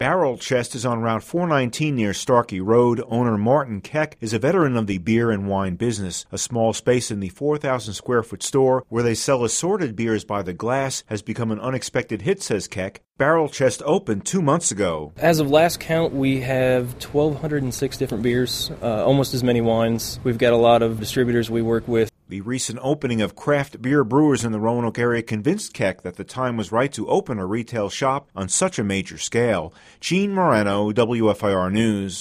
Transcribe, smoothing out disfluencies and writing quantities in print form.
Barrel Chest is on Route 419 near Starkey Road. Owner Martin Keck is a veteran of the beer and wine business. A small space in the 4,000-square-foot store where they sell assorted beers by the glass has become an unexpected hit, says Keck. Barrel Chest opened 2 months ago. As of last count, we have 1,206 different beers, almost as many wines. We've got a lot of distributors we work with. The recent opening of craft beer brewers in the Roanoke area convinced Keck that the time was right to open a retail shop on such a major scale. Gene Moreno, WFIR News.